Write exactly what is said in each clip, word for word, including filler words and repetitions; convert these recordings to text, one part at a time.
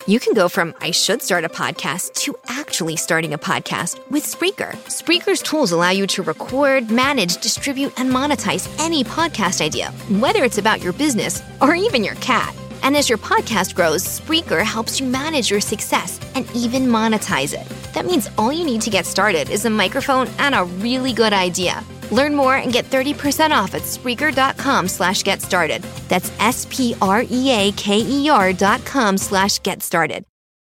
You can go from I should start a podcast to actually starting a podcast with Spreaker. Spreaker's tools allow you to record, manage, distribute, and monetize any podcast idea, whether it's about your business or even your cat. And as your podcast grows, Spreaker helps you manage your success and even monetize it. That means all you need to get started is a microphone and a really good idea. Learn more and get thirty percent off at Spreaker.com slash get started. That's S-P-R-E-A-K-E-R dot com slash get started.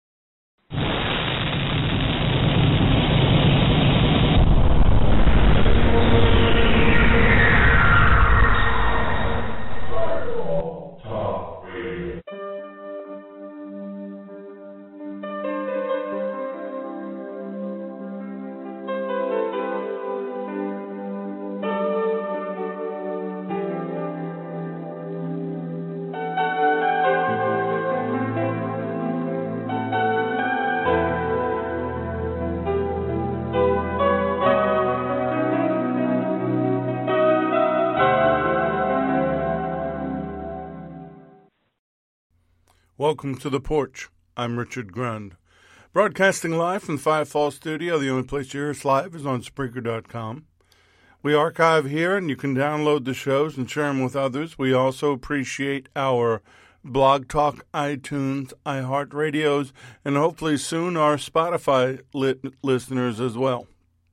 Welcome to The Porch. I'm Richard Grund. Broadcasting live from the Firefall Studio. The only place you hear us live is on Spreaker dot com. We archive here, and you can download the shows and share them with others. We also appreciate our Blog Talk, iTunes, iHeartRadios, and hopefully soon our Spotify lit- listeners as well.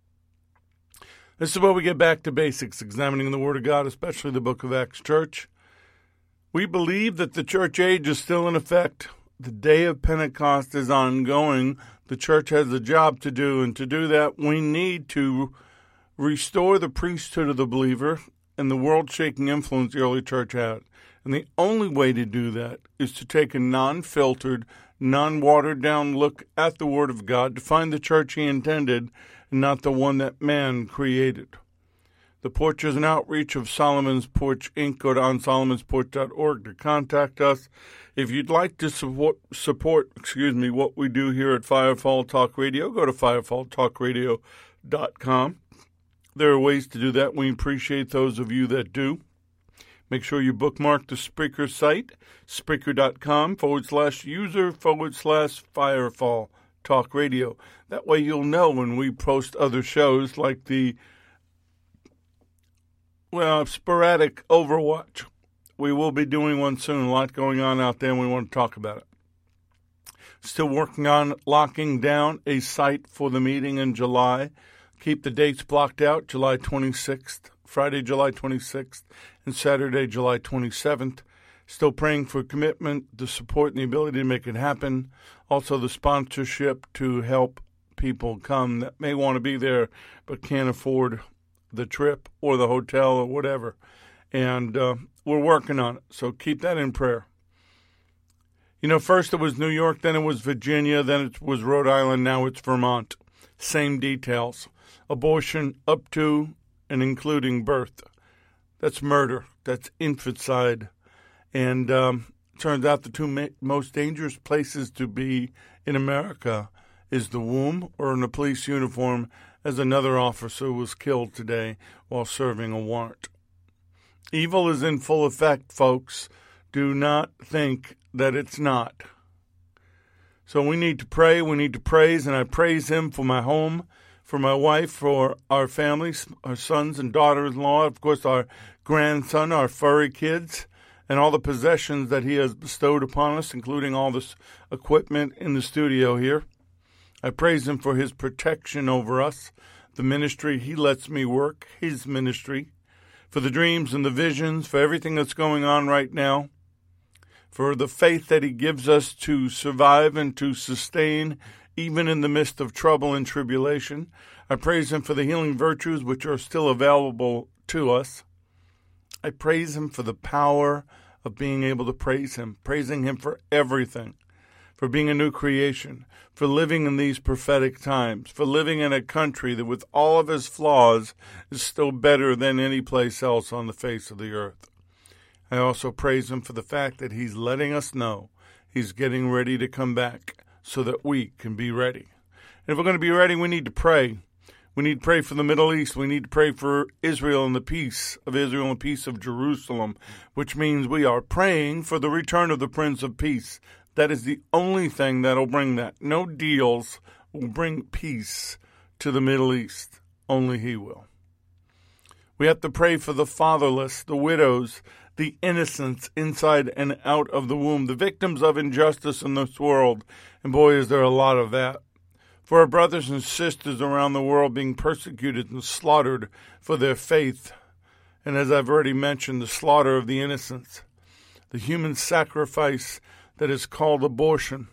This is where we get back to basics, examining the Word of God, especially the Book of Acts Church. We believe that the church age is still in effect. The day of Pentecost is ongoing. The church has a job to do, and to do that, we need to restore the priesthood of the believer and the world-shaking influence the early church had. And the only way to do that is to take a non-filtered, non-watered-down look at the Word of God to find the church he intended and not the one that man created. The Porch is an outreach of Solomon's Porch, Incorporated. Go to on solomons porch dot org to contact us. If you'd like to support, support, excuse me, what we do here at Firefall Talk Radio, go to firefall talk radio dot com. There are ways to do that. We appreciate those of you that do. Make sure you bookmark the Spreaker site, Spreaker.com forward slash user forward slash Firefall Talk Radio. That way you'll know when we post other shows like the Well, sporadic Overwatch. We will be doing one soon. A lot going on out there, and we want to talk about it. Still working on locking down a site for the meeting in July. Keep the dates blocked out, July twenty-sixth, Friday, July twenty-sixth, and Saturday, July twenty-seventh. Still praying for commitment, the support, and the ability to make it happen. Also, the sponsorship to help people come that may want to be there but can't afford the trip or the hotel or whatever. And uh, we're working on it, so keep that in prayer. You know, first it was New York, then it was Virginia, then it was Rhode Island, now it's Vermont. Same details. Abortion up to and including birth. That's murder. That's infanticide. And um, turns out the two ma- most dangerous places to be in America is the womb or in a police uniform, as another officer was killed today while serving a warrant. Evil is in full effect, folks. Do not think that it's not. So we need to pray, we need to praise, and I praise him for my home, for my wife, for our families, our sons and daughters-in-law, of course our grandson, our furry kids, and all the possessions that he has bestowed upon us, including all this equipment in the studio here. I praise him for his protection over us, the ministry he lets me work, his ministry, for the dreams and the visions, for everything that's going on right now, for the faith that he gives us to survive and to sustain even in the midst of trouble and tribulation. I praise him for the healing virtues which are still available to us. I praise him for the power of being able to praise him, praising him for everything, for being a new creation, for living in these prophetic times, for living in a country that with all of its flaws is still better than any place else on the face of the earth. I also praise him for the fact that he's letting us know he's getting ready to come back so that we can be ready. And if we're going to be ready, we need to pray. We need to pray for the Middle East. We need to pray for Israel and the peace of Israel and the peace of Jerusalem, which means we are praying for the return of the Prince of Peace. That is the only thing that will bring that. No deals will bring peace to the Middle East. Only he will. We have to pray for the fatherless, the widows, the innocents inside and out of the womb, the victims of injustice in this world. And boy, is there a lot of that. For our brothers and sisters around the world being persecuted and slaughtered for their faith. And as I've already mentioned, the slaughter of the innocents, the human sacrifice that is called abortion.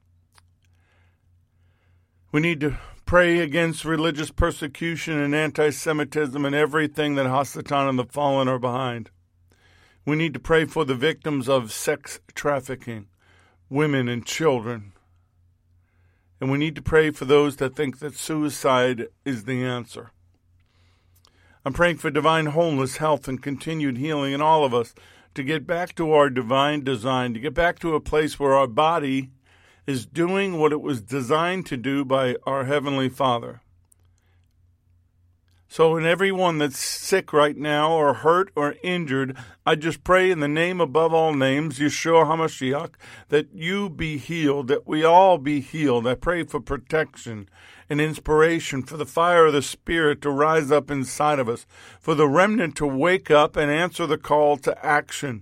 We need to pray against religious persecution and anti-Semitism and everything that Hasatan and the fallen are behind. We need to pray for the victims of sex trafficking, women and children. And we need to pray for those that think that suicide is the answer. I'm praying for divine wholeness, health, and continued healing in all of us to get back to our divine design, to get back to a place where our body is doing what it was designed to do by our Heavenly Father. So in everyone that's sick right now or hurt or injured, I just pray in the name above all names, Yeshua HaMashiach, that you be healed, that we all be healed. I pray for protection and inspiration, for the fire of the Spirit to rise up inside of us, for the remnant to wake up and answer the call to action.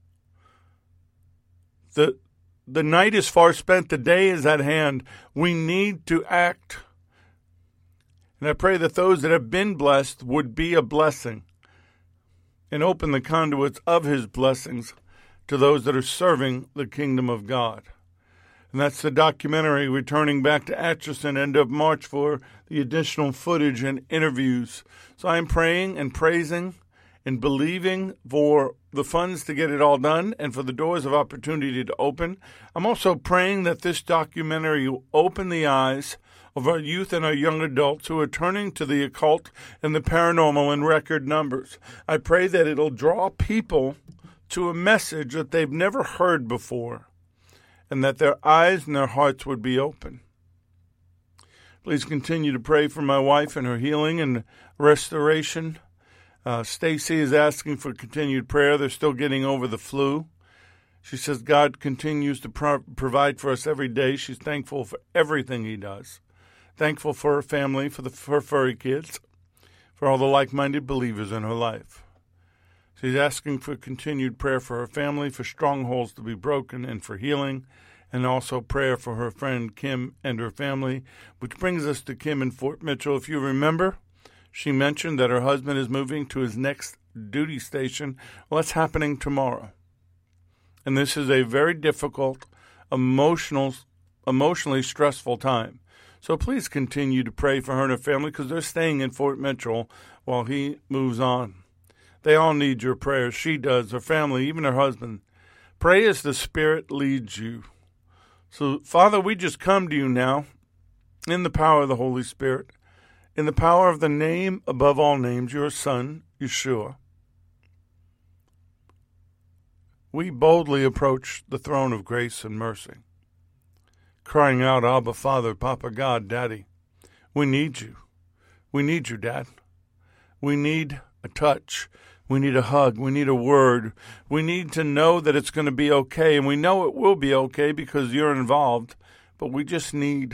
The, the night is far spent, the day is at hand. We need to act. And I pray that those that have been blessed would be a blessing and open the conduits of his blessings to those that are serving the kingdom of God. And that's the documentary returning back to Atchison end of March for the additional footage and interviews. So I'm praying and praising and believing for the funds to get it all done and for the doors of opportunity to open. I'm also praying that this documentary will open the eyes of our youth and our young adults who are turning to the occult and the paranormal in record numbers. I pray that it'll draw people to a message that they've never heard before, and that their eyes and their hearts would be open. Please continue to pray for my wife and her healing and restoration. Uh, Stacy is asking for continued prayer. They're still getting over the flu. She says God continues to pro- provide for us every day. She's thankful for everything he does. Thankful for her family, for the for her furry kids, for all the like-minded believers in her life. She's asking for continued prayer for her family, for strongholds to be broken, and for healing, and also prayer for her friend Kim and her family, which brings us to Kim in Fort Mitchell. If you remember, she mentioned that her husband is moving to his next duty station. Well, that's happening tomorrow. And this is a very difficult, emotional, emotionally stressful time. So please continue to pray for her and her family because they're staying in Fort Mitchell while he moves on. They all need your prayers. She does, her family, even her husband. Pray as the Spirit leads you. So, Father, we just come to you now in the power of the Holy Spirit, in the power of the name above all names, your Son, Yeshua. We boldly approach the throne of grace and mercy, crying out, Abba, Father, Papa, God, Daddy. We need you. We need you, Dad. We need a touch. We need a hug. We need a word. We need to know that it's going to be okay, and we know it will be okay because you're involved, but we just need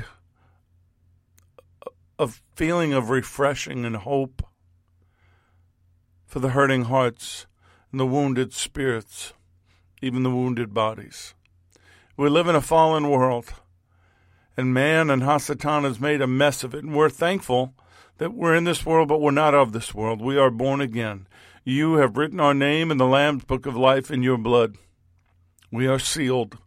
a feeling of refreshing and hope for the hurting hearts and the wounded spirits, even the wounded bodies. We live in a fallen world, and man and Hasatan has made a mess of it, and we're thankful that we're in this world, but we're not of this world. We are born again. You have written our name in the Lamb's Book of Life in your blood. We are sealed.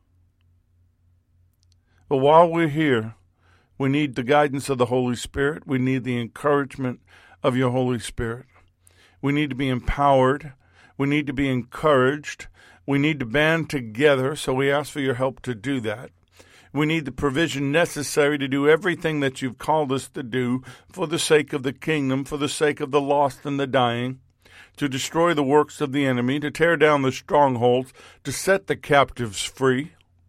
But while we're here, we need the guidance of the Holy Spirit. We need the encouragement of your Holy Spirit. We need to be empowered. We need to be encouraged. We need to band together, so we ask for your help to do that. We need the provision necessary to do everything that you've called us to do for the sake of the kingdom, for the sake of the lost and the dying, to destroy the works of the enemy, to tear down the strongholds, to set the captives free.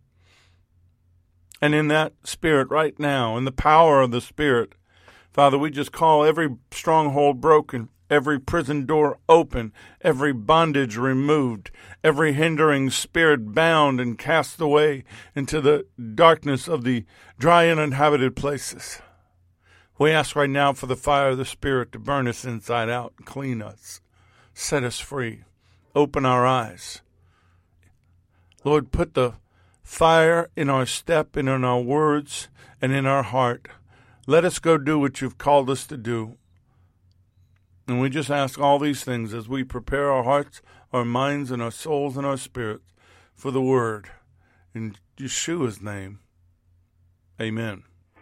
And in that spirit right now, in the power of the Spirit, Father, we just call every stronghold broken, every prison door open, every bondage removed, every hindering spirit bound and cast away into the darkness of the dry and uninhabited places. We ask right now for the fire of the Spirit to burn us inside out, clean us, set us free, open our eyes. Lord, put the fire in our step and in our words and in our heart. Let us go do what you've called us to do. And we just ask all these things as we prepare our hearts, our minds, and our souls and our spirits for the word. In Yeshua's name, amen.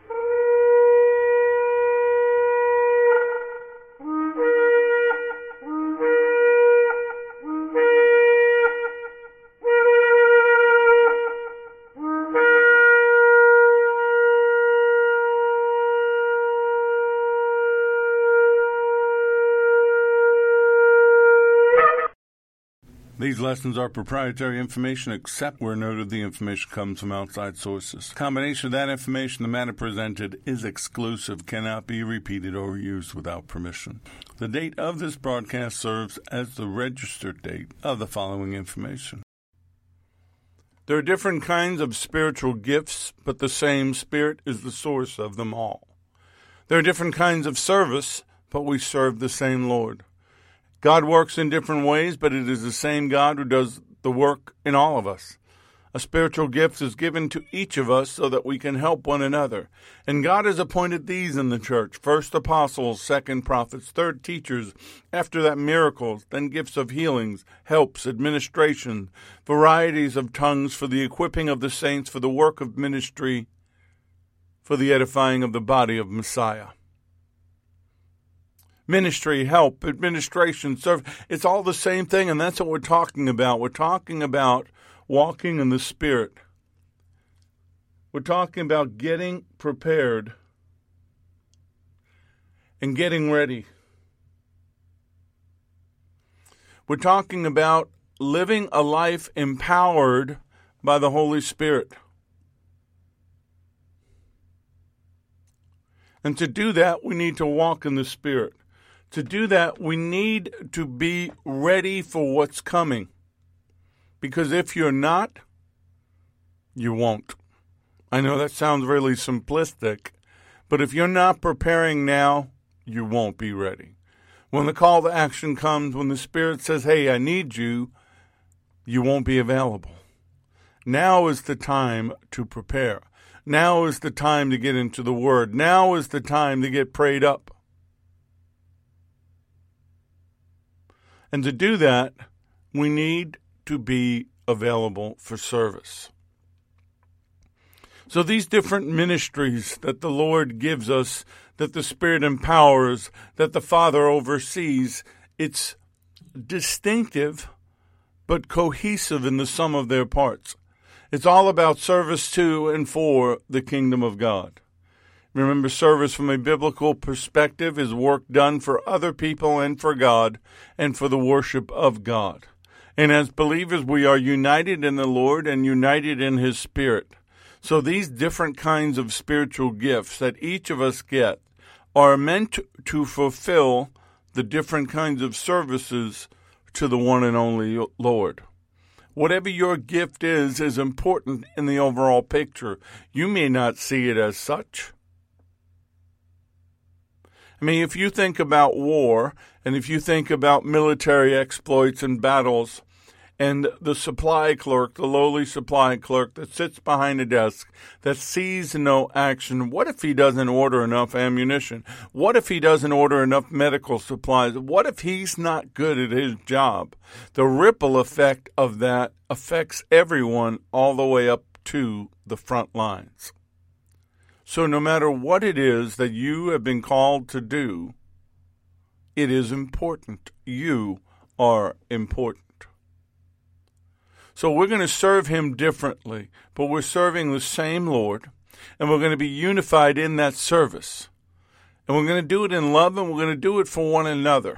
These lessons are proprietary information except where noted the information comes from outside sources. A combination of that information, the matter presented is exclusive, cannot be repeated or used without permission. The date of this broadcast serves as the registered date of the following information. There are different kinds of spiritual gifts, but the same Spirit is the source of them all. There are different kinds of service, but we serve the same Lord. God works in different ways, but it is the same God who does the work in all of us. A spiritual gift is given to each of us so that we can help one another. And God has appointed these in the church: first apostles, second prophets, third teachers, after that miracles, then gifts of healings, helps, administration, varieties of tongues for the equipping of the saints for the work of ministry, for the edifying of the body of Messiah. Ministry, help, administration, serve. It's all the same thing, and that's what we're talking about. We're talking about walking in the Spirit. We're talking about getting prepared and getting ready. We're talking about living a life empowered by the Holy Spirit. And to do that, we need to walk in the Spirit. To do that, we need to be ready for what's coming. Because if you're not, you won't. I know that sounds really simplistic, but if you're not preparing now, you won't be ready. When the call to action comes, when the Spirit says, hey, I need you, you won't be available. Now is the time to prepare. Now is the time to get into the Word. Now is the time to get prayed up. And to do that, we need to be available for service. So these different ministries that the Lord gives us, that the Spirit empowers, that the Father oversees, it's distinctive but cohesive in the sum of their parts. It's all about service to and for the kingdom of God. Remember, service from a biblical perspective is work done for other people and for God and for the worship of God. And as believers, we are united in the Lord and united in His Spirit. So these different kinds of spiritual gifts that each of us get are meant to fulfill the different kinds of services to the one and only Lord. Whatever your gift is, is important in the overall picture. You may not see it as such. I mean, if you think about war, and if you think about military exploits and battles, and the supply clerk, the lowly supply clerk that sits behind a desk, that sees no action, what if he doesn't order enough ammunition? What if he doesn't order enough medical supplies? What if he's not good at his job? The ripple effect of that affects everyone all the way up to the front lines. So no matter what it is that you have been called to do, it is important. You are important. So we're going to serve Him differently, but we're serving the same Lord, and we're going to be unified in that service. And we're going to do it in love, and we're going to do it for one another.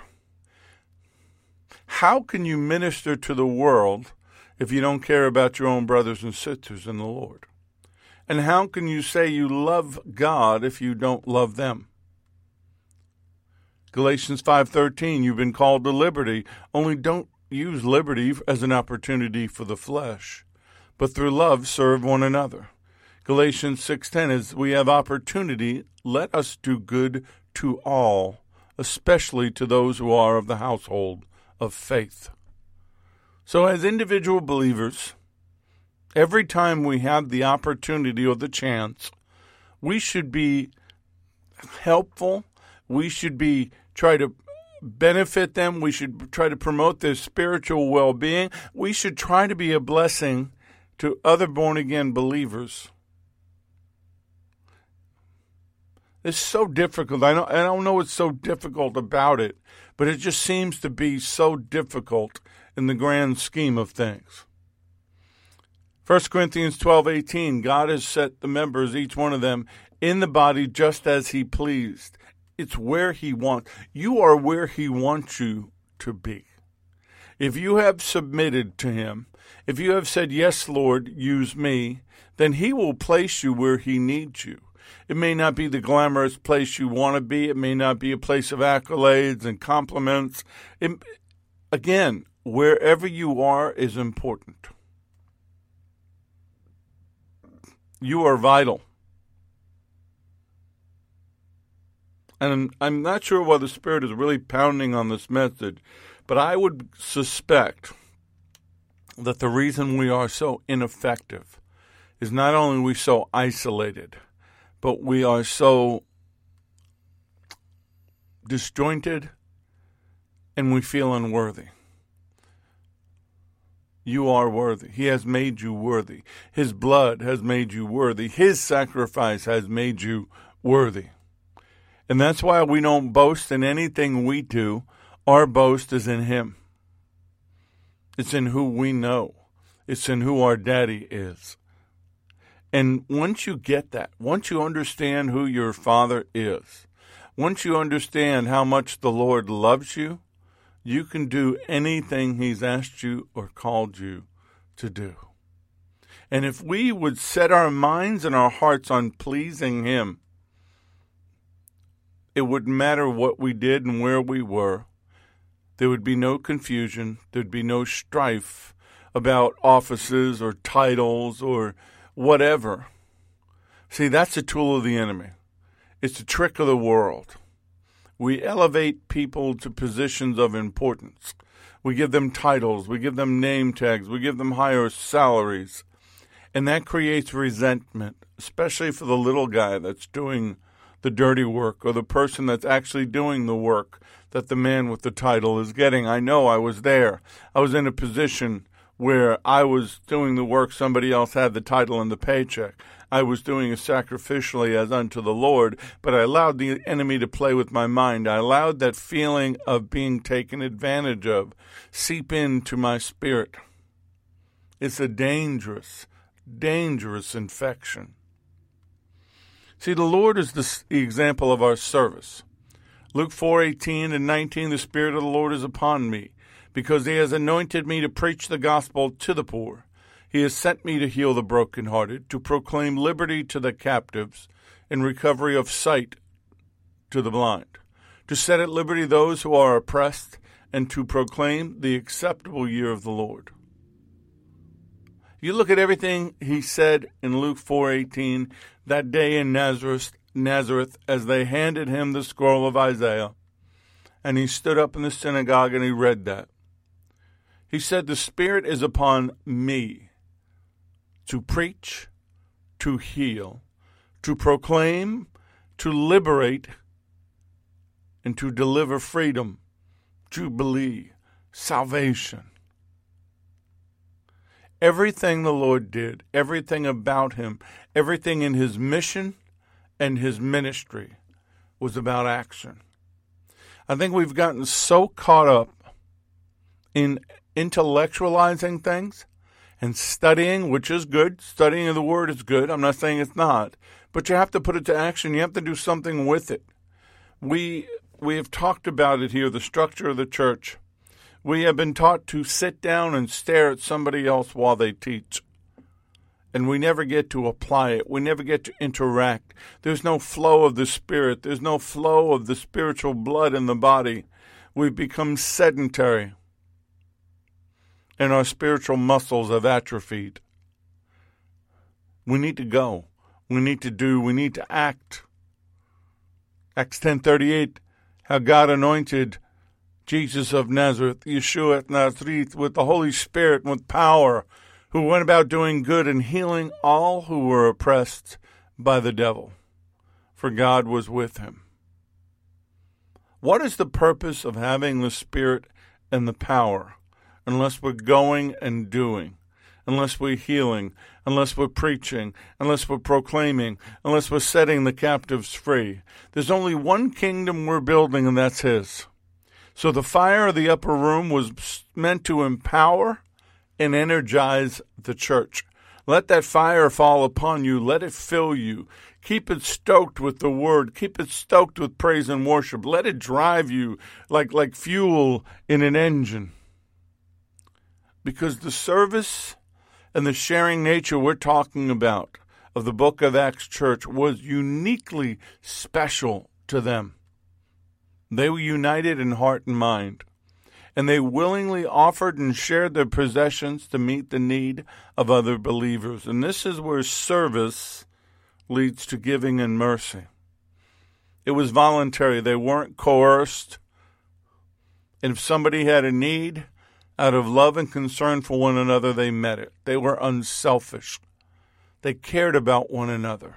How can you minister to the world if you don't care about your own brothers and sisters in the Lord? And how can you say you love God if you don't love them? Galatians five thirteen, you've been called to liberty, only don't use liberty as an opportunity for the flesh, but through love serve one another. Galatians six ten, as we have opportunity, let us do good to all, especially to those who are of the household of faith. So as individual believers, every time we have the opportunity or the chance, we should be helpful. We should be try to benefit them. We should try to promote their spiritual well-being. We should try to be a blessing to other born-again believers. It's so difficult. I don't, I don't know what's so difficult about it, but it just seems to be so difficult in the grand scheme of things. First Corinthians twelve eighteen, God has set the members, each one of them, in the body just as he pleased. It's where he wants. You are where he wants you to be. If you have submitted to him, if you have said, yes, Lord, use me, then he will place you where he needs you. It may not be the glamorous place you want to be. It may not be a place of accolades and compliments. It, again, wherever you are is important. You are vital. And I'm not sure why the Spirit is really pounding on this message, but I would suspect that the reason we are so ineffective is not only are we so isolated, but we are so disjointed and we feel unworthy. You are worthy. He has made you worthy. His blood has made you worthy. His sacrifice has made you worthy. And that's why we don't boast in anything we do. Our boast is in him. It's in who we know. It's in who our daddy is. And once you get that, once you understand who your Father is, once you understand how much the Lord loves you, you can do anything he's asked you or called you to do. And if we would set our minds and our hearts on pleasing him, it wouldn't matter what we did and where we were. There would be no confusion. There'd be no strife about offices or titles or whatever. See, that's a tool of the enemy. It's a trick of the world. We elevate people to positions of importance. We give them titles. We give them name tags. We give them higher salaries. And that creates resentment, especially for the little guy that's doing the dirty work or the person that's actually doing the work that the man with the title is getting. I know I was there. I was in a position where I was doing the work, somebody else had the title and the paycheck. I was doing it sacrificially as unto the Lord, but I allowed the enemy to play with my mind. I allowed that feeling of being taken advantage of seep into my spirit. It's a dangerous, dangerous infection. See, the Lord is the example of our service. Luke four eighteen and nineteen, the Spirit of the Lord is upon me, because he has anointed me to preach the gospel to the poor. He has sent me to heal the brokenhearted, to proclaim liberty to the captives, and recovery of sight to the blind, to set at liberty those who are oppressed, and to proclaim the acceptable year of the Lord. You look at everything he said in Luke four eighteen, that day in Nazareth, Nazareth, as they handed him the scroll of Isaiah, and he stood up in the synagogue and he read that. He said, the Spirit is upon me to preach, to heal, to proclaim, to liberate, and to deliver freedom, jubilee, salvation. Everything the Lord did, everything about him, everything in his mission and his ministry was about action. I think we've gotten so caught up in intellectualizing things and studying, which is good. Studying of the Word is good. I'm not saying it's not. But you have to put it to action. You have to do something with it. We we have talked about it here, the structure of the church. We have been taught to sit down and stare at somebody else while they teach. and we never get to apply it. We never get to interact. There's no flow of the Spirit. There's no flow of the spiritual blood in the body. We've become sedentary, and our spiritual muscles have atrophied. We need to go. We need to do. We need to act. Acts ten thirty-eight, how God anointed Jesus of Nazareth, Yeshua of Nazareth, with the Holy Spirit and with power, who went about doing good and healing all who were oppressed by the devil, for God was with him. What is the purpose of having the Spirit and the power unless we're going and doing, unless we're healing, unless we're preaching, unless we're proclaiming, unless we're setting the captives free? There's only one kingdom we're building, and that's His. So the fire of the upper room was meant to empower and energize the church. Let that fire fall upon you. Let it fill you. Keep it stoked with the word. Keep it stoked with praise and worship. Let it drive you like, like fuel in an engine. Because the service and the sharing nature we're talking about of the book of Acts church was uniquely special to them. They were united in heart and mind, and they willingly offered and shared their possessions to meet the need of other believers. And this is where service leads to giving and mercy. It was voluntary. They weren't coerced. And if somebody had a need, out of love and concern for one another, they met it. They were unselfish. They cared about one another.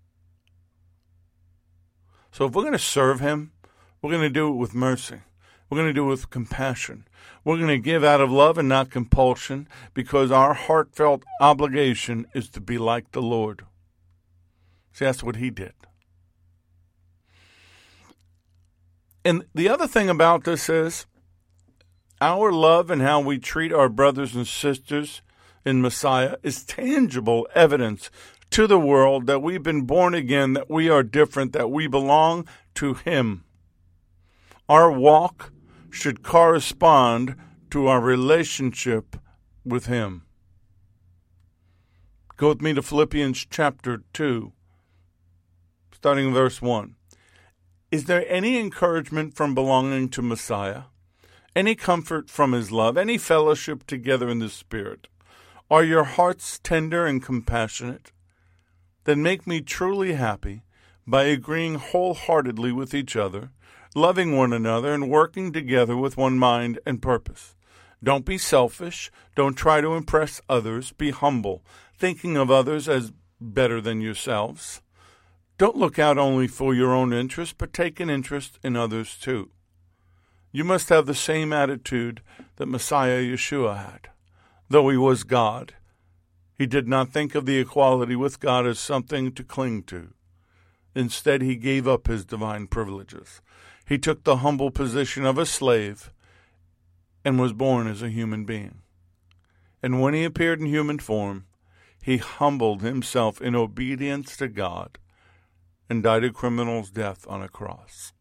So if we're going to serve Him, we're going to do it with mercy. We're going to do it with compassion. We're going to give out of love and not compulsion, because our heartfelt obligation is to be like the Lord. See, that's what He did. And the other thing about this is our love and how we treat our brothers and sisters in Messiah is tangible evidence to the world that we've been born again, that we are different, that we belong to Him. Our walk should correspond to our relationship with Him. Go with me to Philippians chapter two, starting in verse one. Is there any encouragement from belonging to Messiah? Any comfort from His love? Any fellowship together in the Spirit? Are your hearts tender and compassionate? Then make me truly happy by agreeing wholeheartedly with each other, loving one another, and working together with one mind and purpose. Don't be selfish. Don't try to impress others. Be humble, thinking of others as better than yourselves. Don't look out only for your own interest, but take an interest in others too. You must have the same attitude that Messiah Yeshua had. Though He was God, He did not think of the equality with God as something to cling to. Instead, He gave up His divine privileges. He took the humble position of a slave and was born as a human being. And when He appeared in human form, He humbled Himself in obedience to God and died a criminal's death on a cross.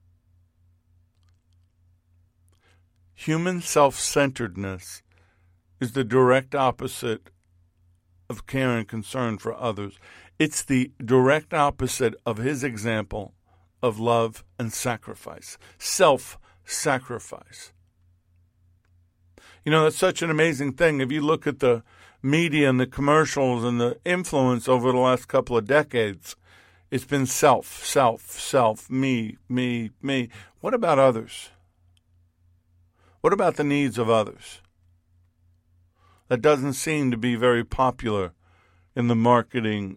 Human self-centeredness is the direct opposite of care and concern for others. It's the direct opposite of His example of love and sacrifice, self-sacrifice. You know, that's such an amazing thing. If you look at the media and the commercials and the influence over the last couple of decades, it's been self, self, self, me, me, me. What about others? What about the needs of others? That doesn't seem to be very popular in the marketing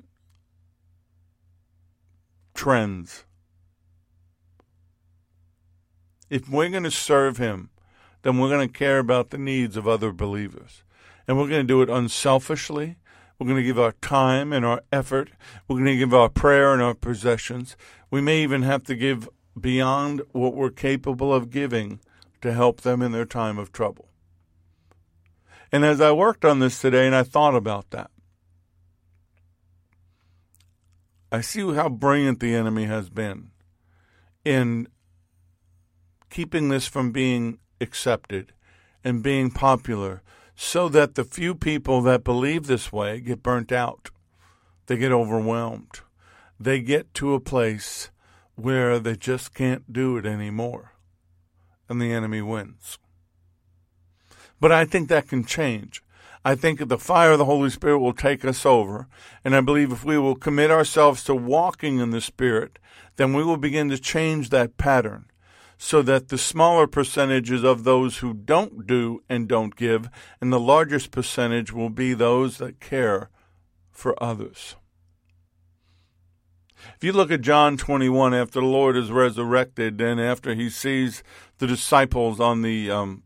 trends. If we're going to serve Him, then we're going to care about the needs of other believers. And we're going to do it unselfishly. We're going to give our time and our effort. We're going to give our prayer and our possessions. We may even have to give beyond what we're capable of giving to help them in their time of trouble. And as I worked on this today and I thought about that, I see how brilliant the enemy has been in keeping this from being accepted and being popular, so that the few people that believe this way get burnt out. They get overwhelmed. They get to a place where they just can't do it anymore, and the enemy wins. But I think that can change. I think the fire of the Holy Spirit will take us over, and I believe if we will commit ourselves to walking in the Spirit, then we will begin to change that pattern so that the smaller percentages of those who don't do and don't give, and the largest percentage will be those that care for others. If you look at John twenty-one, after the Lord is resurrected and after he sees the disciples on the um,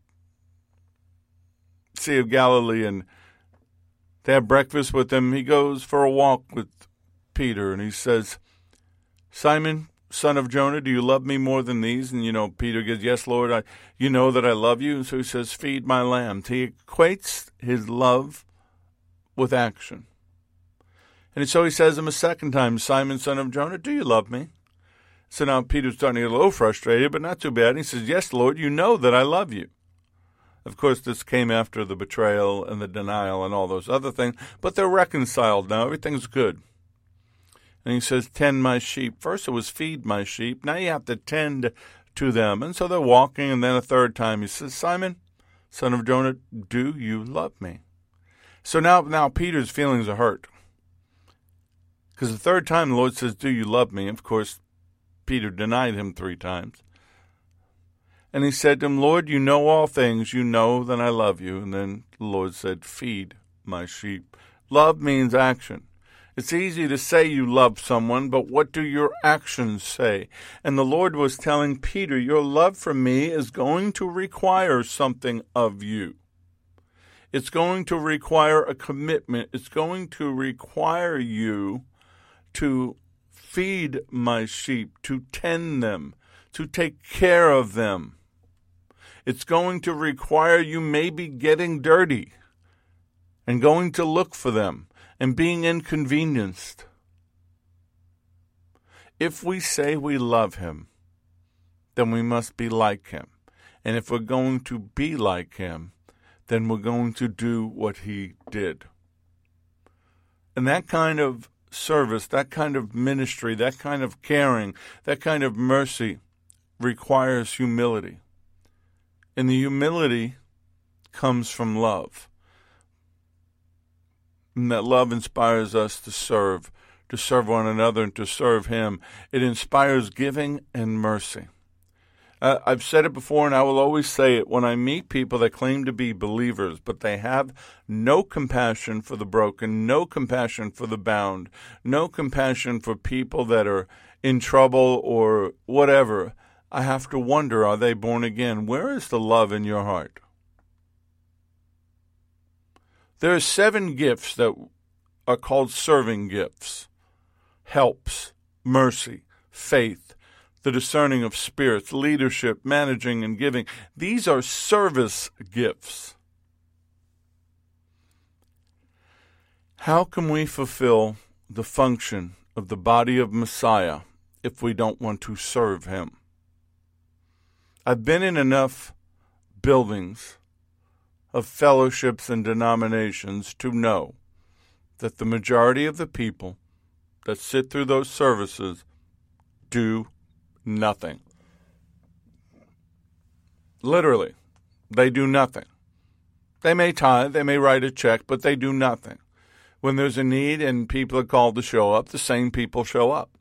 Sea of Galilee and they have breakfast with him, he goes for a walk with Peter and he says, Simon, son of Jonah, do you love me more than these? And, you know, Peter goes, yes, Lord, I, you know that I love you. And so he says, feed my lambs. He equates his love with action. And so he says him a second time, Simon, son of Jonah, do you love me? So now Peter's starting to get a little frustrated, but not too bad. He says, yes, Lord, you know that I love you. Of course, this came after the betrayal and the denial and all those other things, but they're reconciled now. Everything's good. And he says, tend my sheep. First it was feed my sheep. Now you have to tend to them. And so they're walking, and then a third time he says, Simon, son of Jonah, do you love me? So now, now Peter's feelings are hurt. Because the third time the Lord says, do you love me? Of course, Peter denied him three times. And he said to him, Lord, you know all things. You know that I love you. And then the Lord said, feed my sheep. Love means action. It's easy to say you love someone, but what do your actions say? And the Lord was telling Peter, your love for me is going to require something of you. It's going to require a commitment. It's going to require you to feed my sheep, to tend them, to take care of them. It's going to require you maybe getting dirty and going to look for them and being inconvenienced. If we say we love him, then we must be like him. And if we're going to be like him, then we're going to do what he did. And that kind of service, that kind of ministry, that kind of caring, that kind of mercy requires humility. And the humility comes from love. And that love inspires us to serve, to serve one another and to serve him. It inspires giving and mercy. Uh, I've said it before and I will always say it. When I meet people that claim to be believers, but they have no compassion for the broken, no compassion for the bound, no compassion for people that are in trouble or whatever, I have to wonder, are they born again? Where is the love in your heart? There are seven gifts that are called serving gifts. Helps, mercy, faith, the discerning of spirits, leadership, managing, and giving. These are service gifts. How can we fulfill the function of the body of Messiah if we don't want to serve him? I've been in enough buildings of fellowships and denominations to know that the majority of the people that sit through those services do nothing. Literally, they do nothing. They may tithe, they may write a check, but they do nothing. When there's a need and people are called to show up, the same people show up.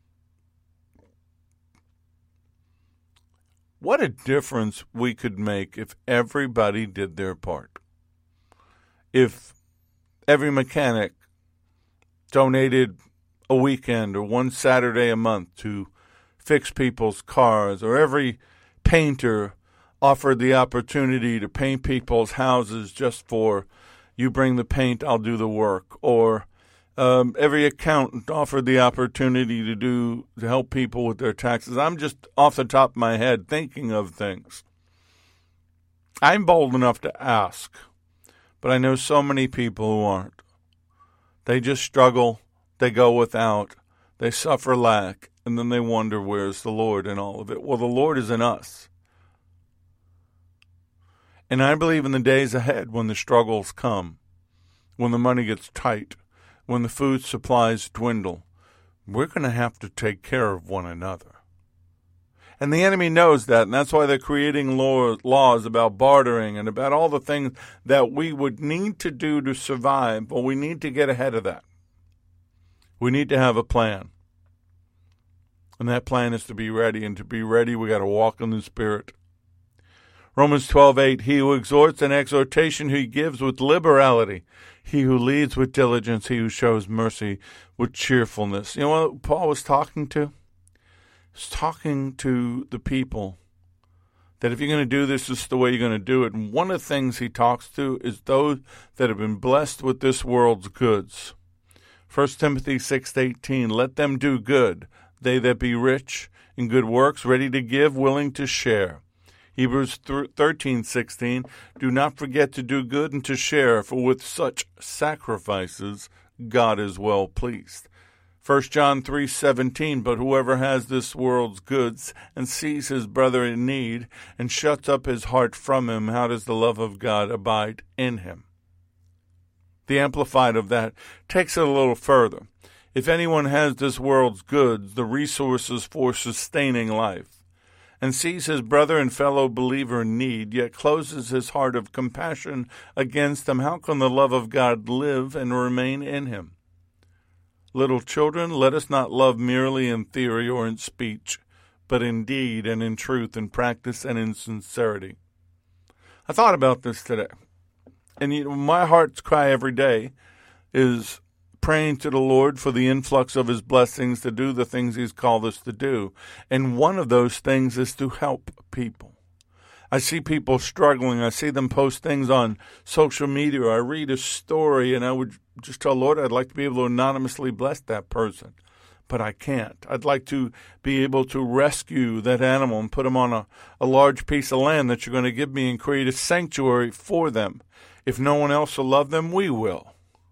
What a difference we could make if everybody did their part. If every mechanic donated a weekend or one Saturday a month to fix people's cars, or every painter offered the opportunity to paint people's houses just for, you bring the paint, I'll do the work, or Um, every accountant offered the opportunity to do to help people with their taxes. I'm just off the top of my head thinking of things. I'm bold enough to ask, but I know so many people who aren't. They just struggle, they go without, they suffer lack, and then they wonder, where's the Lord in all of it? Well, the Lord is in us. And I believe in the days ahead when the struggles come, when the money gets tight, when the food supplies dwindle, we're going to have to take care of one another. And the enemy knows that, and that's why they're creating law, laws about bartering and about all the things that we would need to do to survive, but we need to get ahead of that. We need to have a plan. And that plan is to be ready, and to be ready, we got to walk in the Spirit. Romans twelve eight, he who exhorts an exhortation he gives with liberality, he who leads with diligence, he who shows mercy with cheerfulness. You know what Paul was talking to? He was talking to the people that if you're going to do this, this is the way you're going to do it. And one of the things he talks to is those that have been blessed with this world's goods. First Timothy six eighteen, let them do good, they that be rich in good works, ready to give, willing to share. Hebrews thirteen sixteen, do not forget to do good and to share, for with such sacrifices God is well pleased. First John three seventeen, but whoever has this world's goods and sees his brother in need and shuts up his heart from him, how does the love of God abide in him? The Amplified of that takes it a little further. If anyone has this world's goods, the resources for sustaining life, and sees his brother and fellow believer in need, yet closes his heart of compassion against him, how can the love of God live and remain in him? Little children, let us not love merely in theory or in speech, but in deed and in truth, in practice and in sincerity. I thought about this today. And you know, my heart's cry every day is praying to the Lord for the influx of his blessings to do the things he's called us to do. And one of those things is to help people. I see people struggling. I see them post things on social media. I read a story, and I would just tell Lord, I'd like to be able to anonymously bless that person. But I can't. I'd like to be able to rescue that animal and put them on a, a large piece of land that you're going to give me and create a sanctuary for them. If no one else will love them, we will.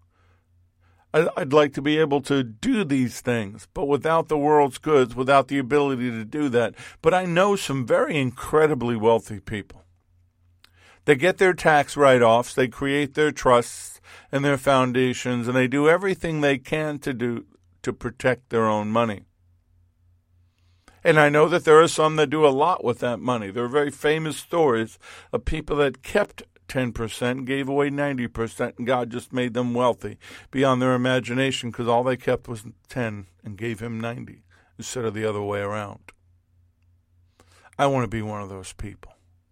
I'd like to be able to do these things, but without the world's goods, without the ability to do that. But I know some very incredibly wealthy people. They get their tax write-offs, they create their trusts and their foundations, and they do everything they can to do to protect their own money. And I know that there are some that do a lot with that money. There are very famous stories of people that kept ten percent, gave away ninety percent, and God just made them wealthy beyond their imagination because all they kept was ten and gave him ninety instead of the other way around. I want to be one of those people.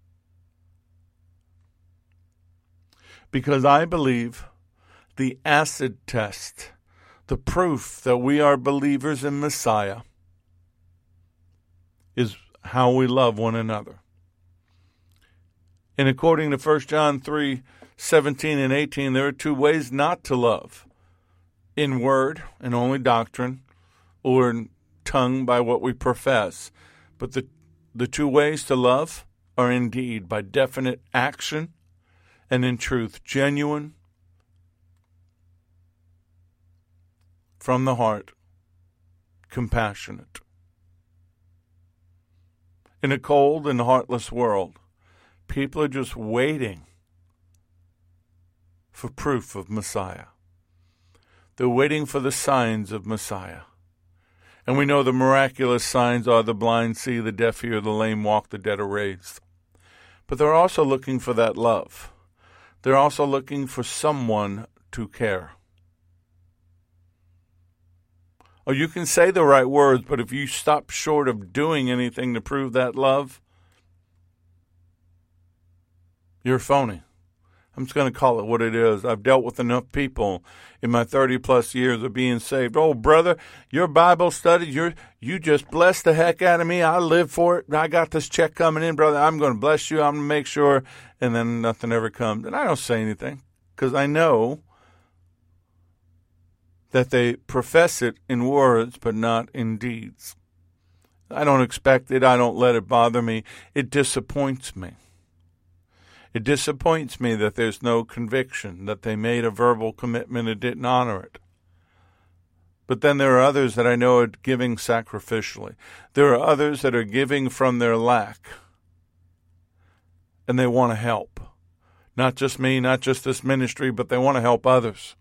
Because I believe the acid test, the proof that we are believers in Messiah, is how we love one another. And according to First John three seventeen and eighteen, there are two ways not to love. In word and only doctrine, or in tongue by what we profess. But the, the two ways to love are in deed by definite action and in truth, genuine, from the heart, compassionate. In a cold and heartless world, people are just waiting for proof of Messiah. They're waiting for the signs of Messiah. And we know the miraculous signs are the blind see, the deaf hear, the lame walk, the dead are raised. But they're also looking for that love. They're also looking for someone to care. Or you can say the right words, but if you stop short of doing anything to prove that love, you're phony. I'm just going to call it what it is. I've dealt with enough people in my thirty-plus years of being saved. Oh, brother, your Bible study, you're, you just blessed the heck out of me. I live for it. I got this check coming in, brother. I'm going to bless you. I'm going to make sure. And then nothing ever comes. And I don't say anything because I know that they profess it in words but not in deeds. I don't expect it. I don't let it bother me. It disappoints me. It disappoints me that there's no conviction, that they made a verbal commitment and didn't honor it. But then there are others that I know are giving sacrificially. There are others that are giving from their lack, and they want to help. Not just me, not just this ministry, but they want to help others.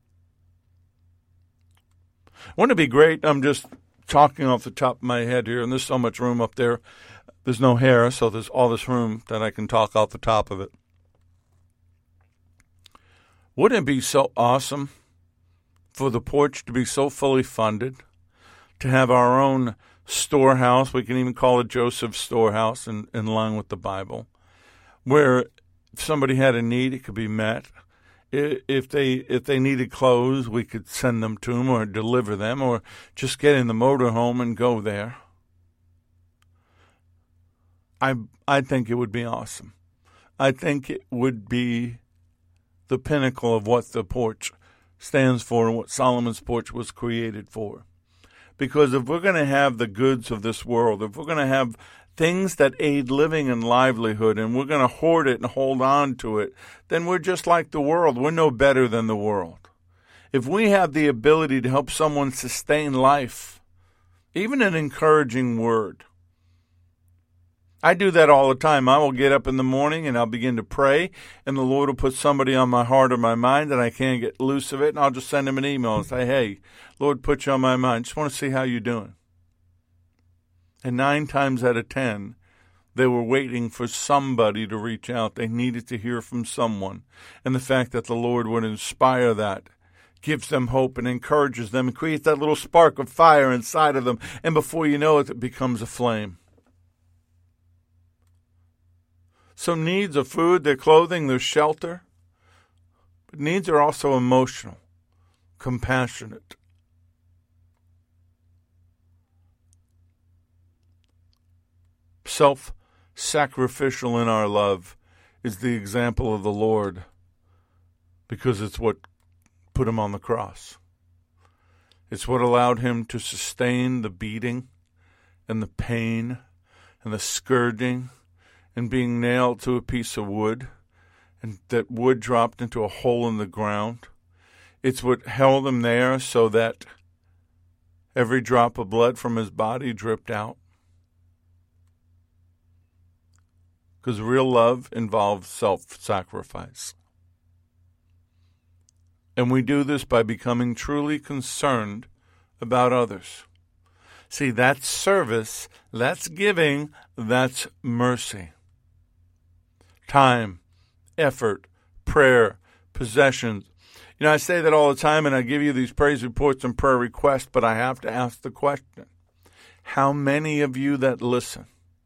Wouldn't it be great? I'm just talking off the top of my head here, and there's so much room up there. There's no hair, so there's all this room that I can talk off the top of it. Wouldn't it be so awesome for the porch to be so fully funded, to have our own storehouse? We can even call it Joseph's storehouse in, in line with the Bible, where if somebody had a need, it could be met. If they if they needed clothes, we could send them to them or deliver them or just get in the motorhome and go there. I I think it would be awesome. I think it would be the pinnacle of what the porch stands for and what Solomon's porch was created for. Because if we're going to have the goods of this world, if we're going to have things that aid living and livelihood, and we're going to hoard it and hold on to it, then we're just like the world. We're no better than the world. If we have the ability to help someone sustain life, even an encouraging word, I do that all the time. I will get up in the morning and I'll begin to pray, and the Lord will put somebody on my heart or my mind and I can't get loose of it, and I'll just send them an email and say, hey, Lord, put you on my mind. Just want to see how you're doing. And nine times out of ten, they were waiting for somebody to reach out. They needed to hear from someone. And the fact that the Lord would inspire that gives them hope and encourages them and creates that little spark of fire inside of them. And before you know it, it becomes a flame. So needs are food, their clothing, their shelter. But needs are also emotional, compassionate. Self-sacrificial in our love is the example of the Lord, because it's what put him on the cross. It's what allowed him to sustain the beating and the pain and the scourging and being nailed to a piece of wood, and that wood dropped into a hole in the ground. It's what held him there so that every drop of blood from his body dripped out. Because real love involves self-sacrifice. And we do this by becoming truly concerned about others. See, that's service, that's giving, that's mercy. Time, effort, prayer, possessions. You know, I say that all the time, and I give you these praise reports and prayer requests, but I have to ask the question, how many of you that listen,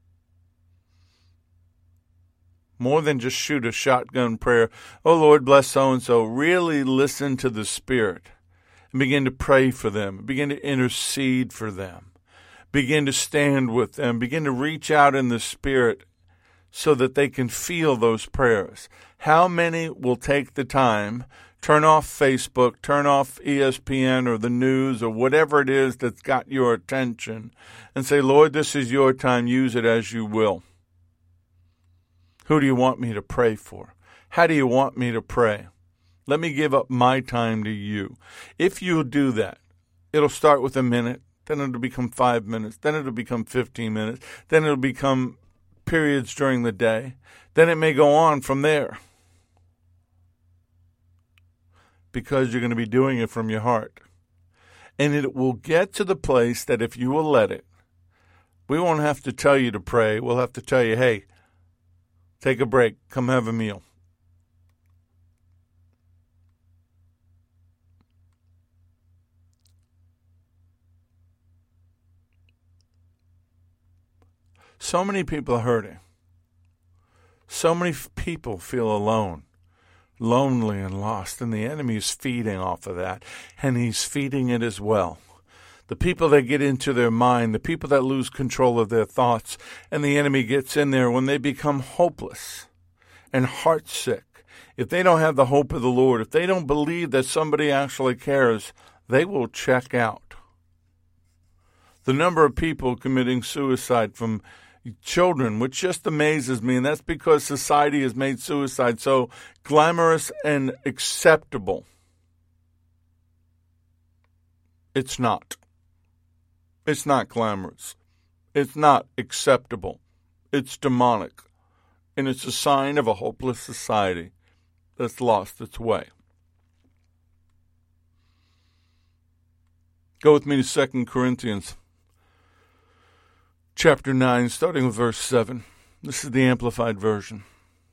more than just shoot a shotgun prayer, oh Lord, bless so-and-so, really listen to the Spirit and begin to pray for them, begin to intercede for them, begin to stand with them, begin to reach out in the Spirit so that they can feel those prayers. How many will take the time, turn off Facebook, turn off E S P N or the news or whatever it is that's got your attention and say, Lord, this is your time, use it as you will. Who do you want me to pray for? How do you want me to pray? Let me give up my time to you. If you'll do that, it'll start with a minute, then it'll become five minutes, then it'll become fifteen minutes, then it'll become periods during the day. Then it may go on from there. Because you're going to be doing it from your heart. And it will get to the place that if you will let it, we won't have to tell you to pray. We'll have to tell you, hey, take a break, come have a meal. So many people are hurting. So many f- people feel alone, lonely and lost, and the enemy is feeding off of that, and he's feeding it as well. The people that get into their mind, the people that lose control of their thoughts, and the enemy gets in there when they become hopeless and heartsick. If they don't have the hope of the Lord, if they don't believe that somebody actually cares, they will check out. The number of people committing suicide from children, which just amazes me, and that's because society has made suicide so glamorous and acceptable. It's not. It's not glamorous. It's not acceptable. It's demonic. and it's a sign of a hopeless society that's lost its way. Go with me to Second Corinthians chapter nine, starting with verse seven. This is the Amplified Version.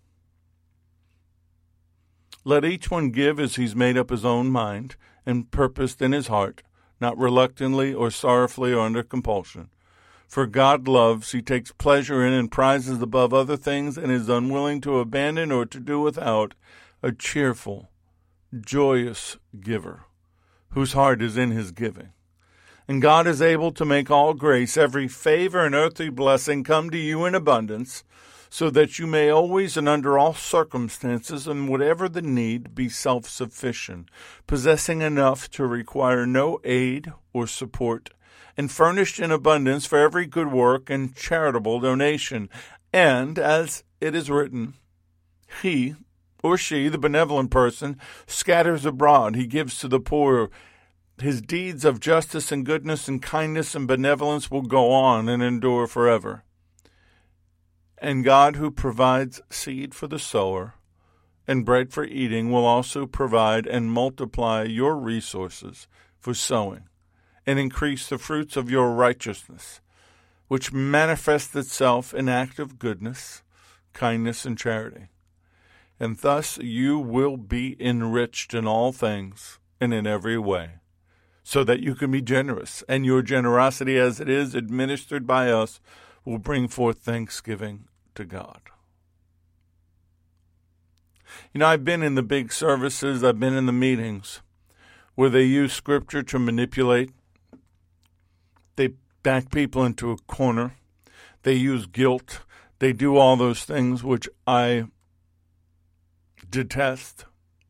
Let each one give as he's made up his own mind and purposed in his heart, not reluctantly or sorrowfully or under compulsion. For God loves, he takes pleasure in and prizes above other things, and is unwilling to abandon or to do without a cheerful, joyous giver, whose heart is in his giving. And God is able to make all grace, every favor and earthly blessing come to you in abundance, so that you may always and under all circumstances and whatever the need be self-sufficient, possessing enough to require no aid or support, and furnished in abundance for every good work and charitable donation. And, as it is written, he or she, the benevolent person, scatters abroad, he gives to the poor. His deeds of justice and goodness and kindness and benevolence will go on and endure forever. And God, who provides seed for the sower and bread for eating, will also provide and multiply your resources for sowing, and increase the fruits of your righteousness, which manifests itself in active goodness, kindness, and charity. And thus you will be enriched in all things and in every way, so that you can be generous, and your generosity as it is administered by us will bring forth thanksgiving to God. You know, I've been in the big services, I've been in the meetings where they use Scripture to manipulate. They back people into a corner. They use guilt. They do all those things which I detest.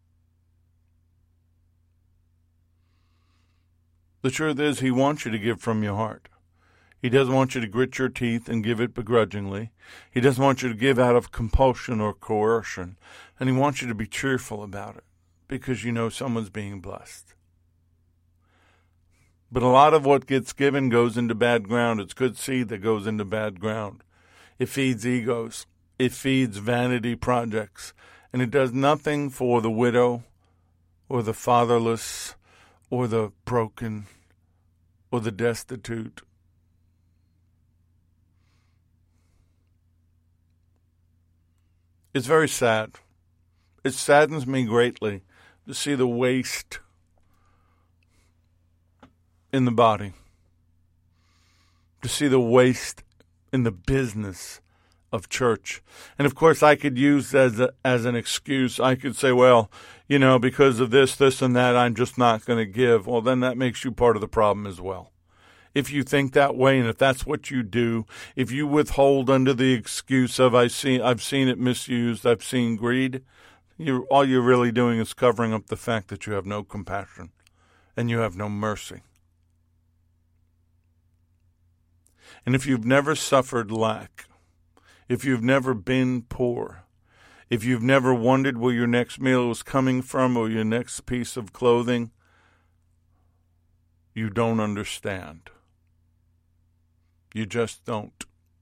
The truth is, he wants you to give from your heart. He doesn't want you to grit your teeth and give it begrudgingly. He doesn't want you to give out of compulsion or coercion. And he wants you to be cheerful about it because you know someone's being blessed. But a lot of what gets given goes into bad ground. It's good seed that goes into bad ground. It feeds egos. It feeds vanity projects. And it does nothing for the widow or the fatherless or the broken or the destitute. It's very sad. It saddens me greatly to see the waste in the body, to see the waste in the business of church. And of course, I could use as a, as an excuse. I could say, well, you know, because of this, this, and that, I'm just not going to give. Well, then that makes you part of the problem as well. If you think that way, and if that's what you do, if you withhold under the excuse of I see, I've seen it misused, I've seen greed, you all you're really doing is covering up the fact that you have no compassion and you have no mercy. And if you've never suffered lack, if you've never been poor, if you've never wondered where your next meal was coming from or your next piece of clothing, you don't understand. You just don't.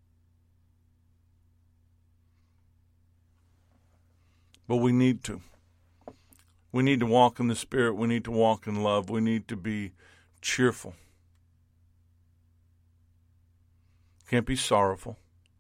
But we need to. We need to walk in the Spirit. We need to walk in love. We need to be cheerful. Can't be sorrowful.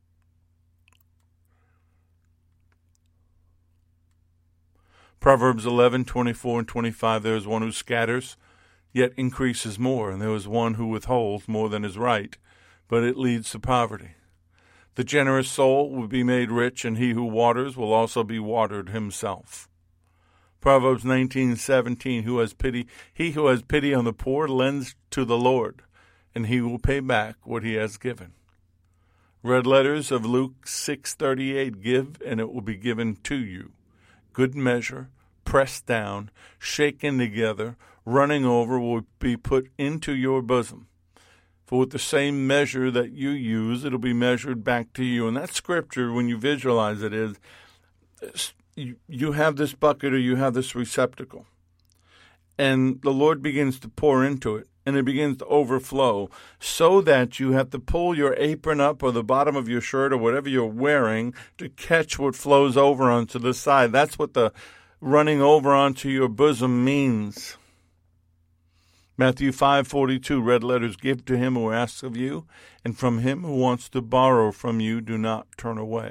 Proverbs eleven, twenty-four and twenty-five, there is one who scatters, yet increases more, and there is one who withholds more than is right, but it leads to poverty. The generous soul will be made rich, and he who waters will also be watered himself. Proverbs nineteen, seventeen, who has pity, he who has pity on the poor lends to the Lord, and he will pay back what he has given. Red letters of Luke six thirty-eight, give, and it will be given to you. Good measure, pressed down, shaken together, running over, will be put into your bosom. For with the same measure that you use, it'll be measured back to you. And that scripture, when you visualize it, is you, you have this bucket or you have this receptacle. And the Lord begins to pour into it. and it begins to overflow, so that you have to pull your apron up or the bottom of your shirt or whatever you're wearing to catch what flows over onto the side. That's what the running over onto your bosom means. Matthew five forty-two, red letters, give to him who asks of you, and from him who wants to borrow from you, do not turn away.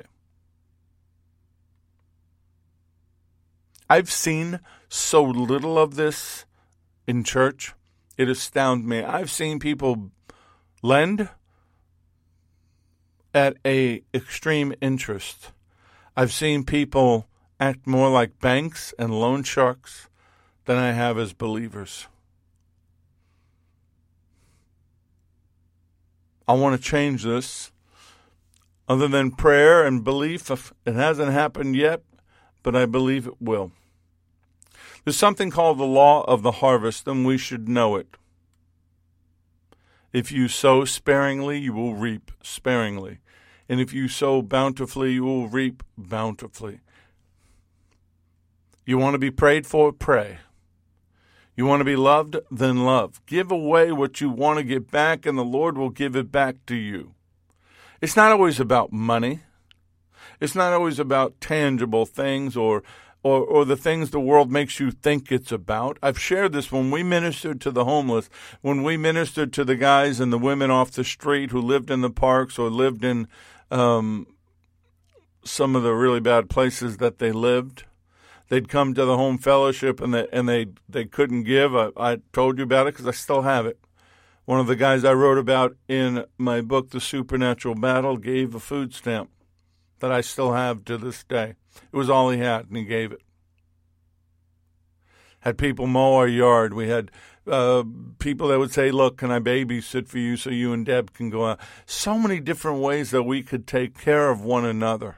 I've seen so little of this in church. It astounds me. I've seen people lend at a extreme interest. I've seen people act more like banks and loan sharks than I have as believers. I want to change this. Other than prayer and belief, it hasn't happened yet, but I believe it will. There's something called the law of the harvest, and we should know it. If you sow sparingly, you will reap sparingly. And if you sow bountifully, you will reap bountifully. You want to be prayed for? Pray. You want to be loved? Then love. Give away what you want to get back, and the Lord will give it back to you. It's not always about money. It's not always about tangible things or Or, or the things the world makes you think it's about. I've shared this when we ministered to the homeless, when we ministered to the guys and the women off the street who lived in the parks or lived in um, some of the really bad places that they lived. They'd come to the home fellowship and they and they, they couldn't give. I, I told you about it because I still have it. One of the guys I wrote about in my book, The Supernatural Battle, gave a food stamp that I still have to this day. It was all he had, and he gave it. Had people mow our yard. We had uh, people that would say, look, can I babysit for you so you and Deb can go out? So many different ways that we could take care of one another.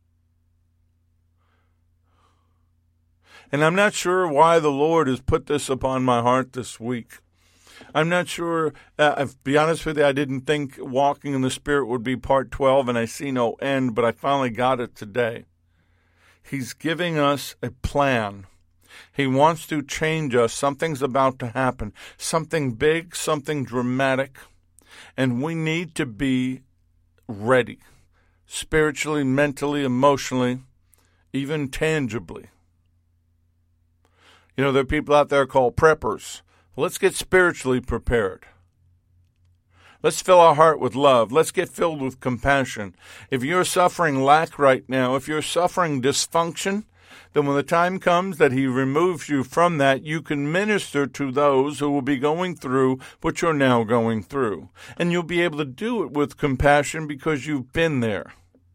And I'm not sure why the Lord has put this upon my heart this week. I'm not sure, uh, to be honest with you, I didn't think walking in the Spirit would be part twelve, and I see no end, but I finally got it today. He's giving us a plan. He wants to change us. Something's about to happen. Something big, something dramatic. And we need to be ready. Spiritually, mentally, emotionally, even tangibly. You know, there are people out there called preppers. Let's get spiritually prepared. Let's fill our heart with love. Let's get filled with compassion. If you're suffering lack right now, if you're suffering dysfunction, then when the time comes that he removes you from that, you can minister to those who will be going through what you're now going through. And you'll be able to do it with compassion because you've been there.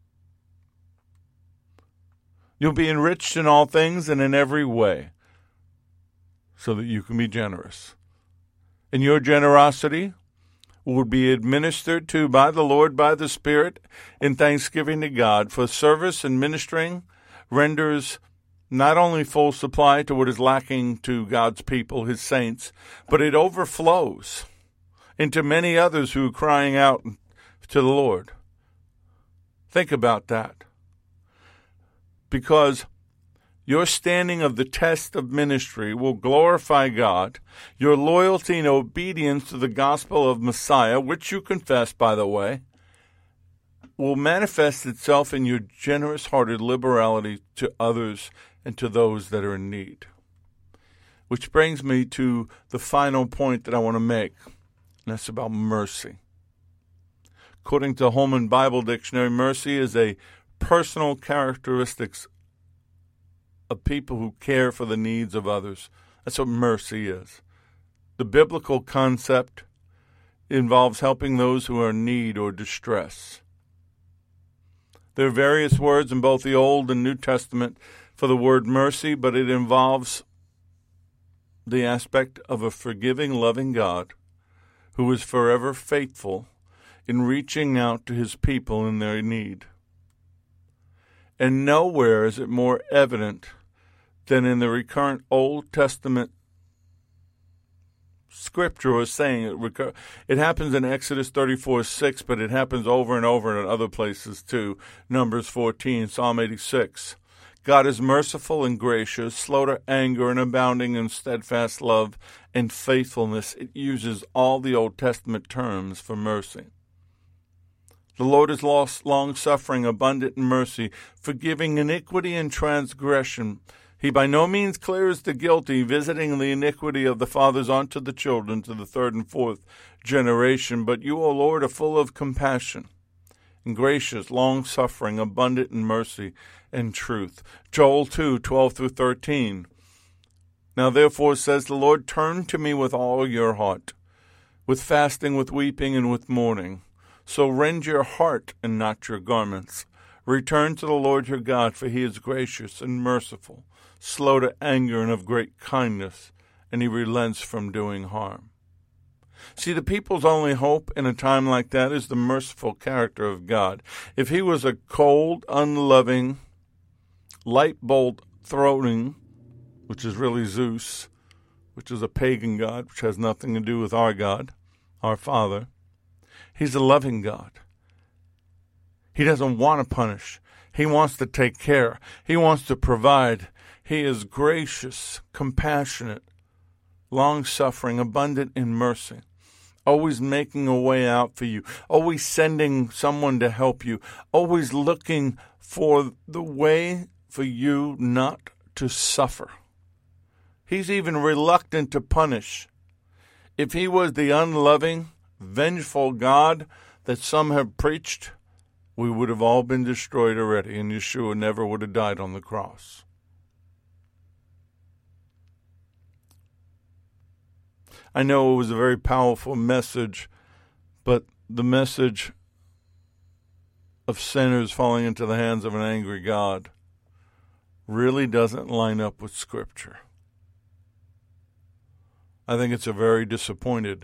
You'll be enriched in all things and in every way so that you can be generous. And your generosity will be administered to by the Lord, by the Spirit, in thanksgiving to God. For service and ministering renders not only full supply to what is lacking to God's people, his saints, but it overflows into many others who are crying out to the Lord. Think about that. Because your standing of the test of ministry will glorify God. Your loyalty and obedience to the gospel of Messiah, which you confess, by the way, will manifest itself in your generous-hearted liberality to others and to those that are in need. Which brings me to the final point that I want to make, and that's about mercy. According to Holman Bible Dictionary, mercy is a personal characteristics of people who care for the needs of others. That's what mercy is. The biblical concept involves helping those who are in need or distress. There are various words in both the Old and New Testament for the word mercy, but it involves the aspect of a forgiving, loving God who is forever faithful in reaching out to his people in their need. And nowhere is it more evident than in the recurrent Old Testament scripture was saying. It, recur- it happens in Exodus thirty-four six, but it happens over and over in other places too. Numbers fourteen, Psalm eighty-six. God is merciful and gracious, slow to anger and abounding in steadfast love and faithfulness. It uses all the Old Testament terms for mercy. The Lord is long-suffering, abundant in mercy, forgiving iniquity and transgression. He by no means clears the guilty, visiting the iniquity of the fathers onto the children, to the third and fourth generation. But you, O Lord, are full of compassion and gracious, long-suffering, abundant in mercy and truth. Joel two, twelve through thirteen. Now therefore, says the Lord, turn to me with all your heart, with fasting, with weeping, and with mourning. So rend your heart and not your garments. Return to the Lord your God, for he is gracious and merciful, slow to anger and of great kindness, and he relents from doing harm. See, the people's only hope in a time like that is the merciful character of God. If he was a cold, unloving, light bolt throwing, which is really Zeus, which is a pagan god, which has nothing to do with our God, our Father, he's a loving God. He doesn't want to punish. He wants to take care. He wants to provide. He is gracious, compassionate, long-suffering, abundant in mercy, always making a way out for you, always sending someone to help you, always looking for the way for you not to suffer. He's even reluctant to punish. If he was the unloving, vengeful God that some have preached, we would have all been destroyed already, and Yeshua never would have died on the cross. I know it was a very powerful message, but the message of sinners falling into the hands of an angry God really doesn't line up with Scripture. I think it's a very disappointed,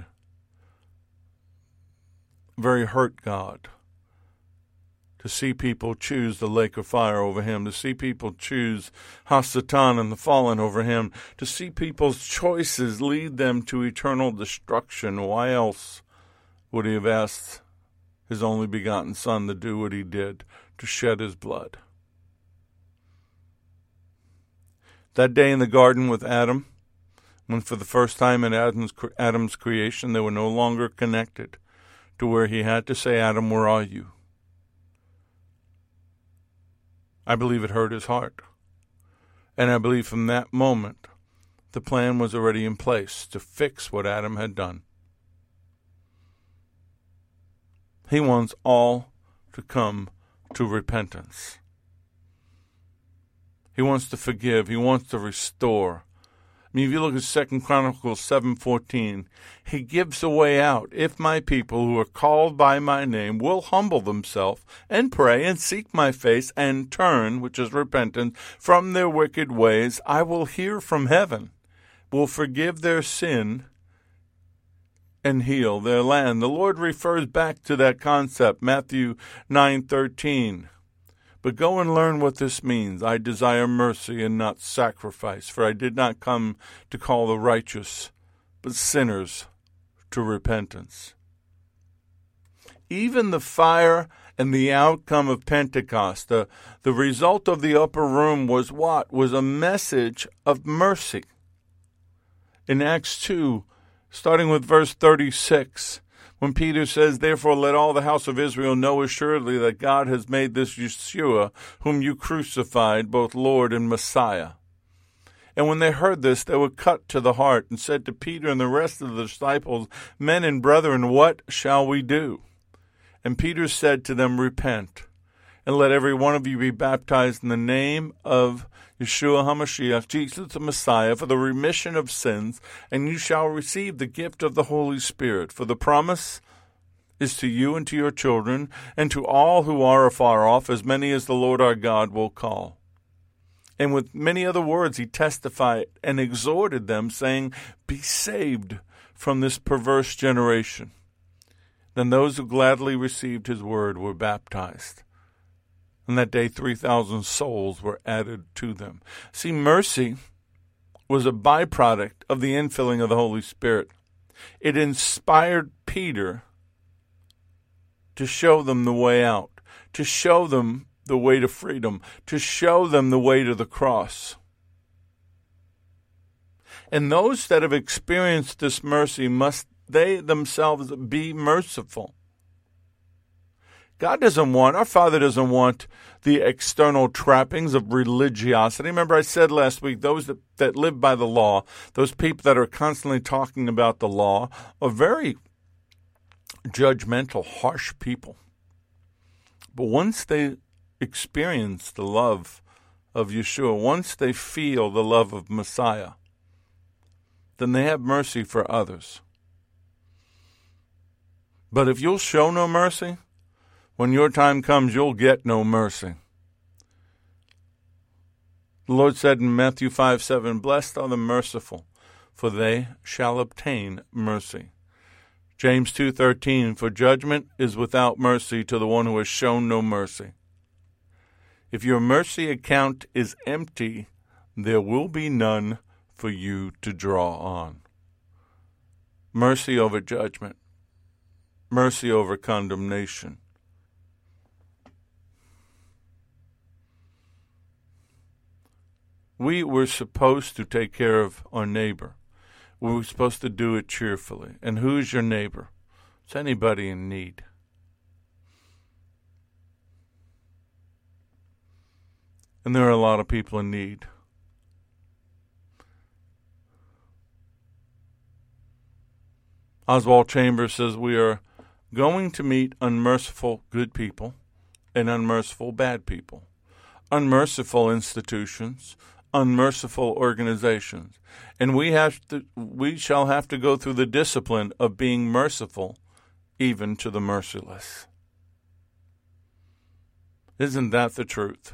very hurt God to see people choose the lake of fire over him, to see people choose Hasatan and the fallen over him, to see people's choices lead them to eternal destruction. Why else would he have asked his only begotten Son to do what he did, to shed his blood? That day in the garden with Adam, when for the first time in Adam's, Adam's creation they were no longer connected, to where he had to say, Adam, where are you? I believe it hurt his heart. And I believe from that moment, the plan was already in place to fix what Adam had done. He wants all to come to repentance. He wants to forgive. He wants to restore. I mean, if you look at Second Chronicles seven fourteen, he gives a way out. If my people who are called by my name will humble themselves and pray and seek my face and turn, which is repentance, from their wicked ways, I will hear from heaven, will forgive their sin, and heal their land. The Lord refers back to that concept, Matthew nine thirteen. But go and learn what this means. I desire mercy and not sacrifice, for I did not come to call the righteous, but sinners to repentance. Even the fire and the outcome of Pentecost, the, the result of the upper room was what? Was a message of mercy. In Acts two, starting with verse thirty-six, when Peter says, therefore let all the house of Israel know assuredly that God has made this Yeshua, whom you crucified, both Lord and Messiah. And when they heard this, they were cut to the heart and said to Peter and the rest of the disciples, men and brethren, what shall we do? And Peter said to them, repent, and let every one of you be baptized in the name of Yeshua HaMashiach, Jesus the Messiah, for the remission of sins, and you shall receive the gift of the Holy Spirit. For the promise is to you and to your children, and to all who are afar off, as many as the Lord our God will call. And with many other words he testified and exhorted them, saying, be saved from this perverse generation. Then those who gladly received his word were baptized. And that day three thousand souls were added to them. See, mercy was a byproduct of the infilling of the Holy Spirit. It inspired Peter to show them the way out, to show them the way to freedom, to show them the way to the cross. And those that have experienced this mercy, must they themselves be merciful. God doesn't want, our Father doesn't want the external trappings of religiosity. Remember I said last week, those that, that live by the law, those people that are constantly talking about the law, are very judgmental, harsh people. But once they experience the love of Yeshua, once they feel the love of Messiah, then they have mercy for others. But if you'll show no mercy, when your time comes, you'll get no mercy. The Lord said in Matthew five seven, "Blessed are the merciful, for they shall obtain mercy." James two thirteen, "For judgment is without mercy to the one who has shown no mercy." If your mercy account is empty, there will be none for you to draw on. Mercy over judgment. Mercy over condemnation. We were supposed to take care of our neighbor. We were supposed to do it cheerfully. And who's your neighbor? It's anybody in need. And there are a lot of people in need. Oswald Chambers says we are going to meet unmerciful good people and unmerciful bad people, unmerciful institutions, unmerciful organizations, and we have to, we shall have to go through the discipline of being merciful even to the merciless. Isn't that the truth?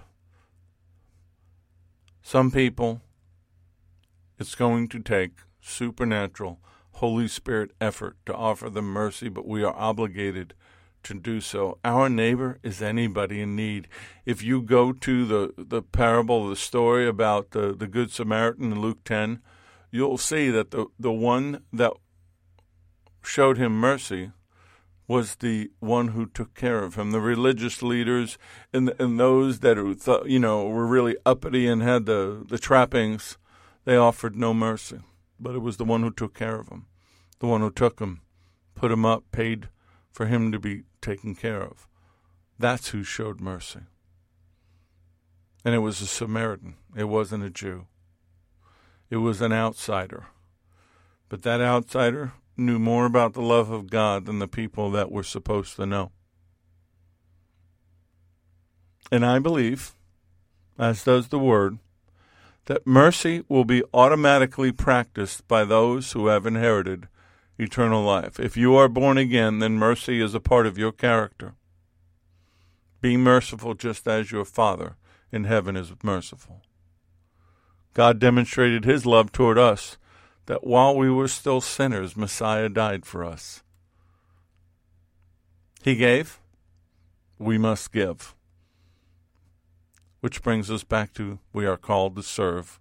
Some people, it's going to take supernatural Holy Spirit effort to offer them mercy, but we are obligated to do so. Our neighbor is anybody in need. If you go to the, the parable, the story about the, the Good Samaritan in Luke ten, you'll see that the, the one that showed him mercy was the one who took care of him. The religious leaders and, and those that who thought, you know, were really uppity and had the, the trappings, they offered no mercy. But it was the one who took care of him, the one who took him, put him up, paid for him to be taken care of. That's who showed mercy. And it was a Samaritan. It wasn't a Jew. It was an outsider. But that outsider knew more about the love of God than the people that were supposed to know. And I believe, as does the Word, that mercy will be automatically practiced by those who have inherited eternal life. If you are born again, then mercy is a part of your character. Be merciful just as your Father in heaven is merciful. God demonstrated his love toward us, that while we were still sinners, Messiah died for us. He gave, we must give. Which brings us back to we are called to serve.